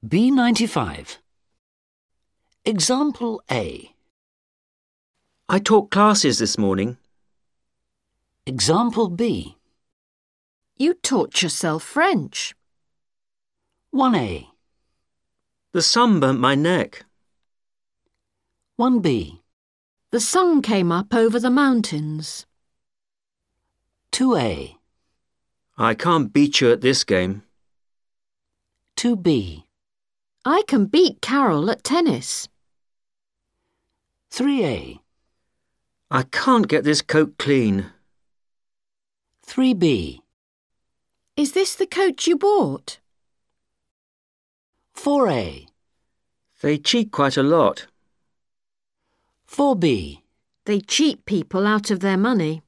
B95. Example A. I taught classes this morning. Example B. You taught yourself French. 1A. The sun burnt my neck. 1B. The sun came up over the mountains. 2A. I can't beat you at this game. 2B. I can beat Carol at tennis. 3A. I can't get this coat clean. 3B. Is this the coat you bought? 4A. They cheat quite a lot. 4B. They cheat people out of their money.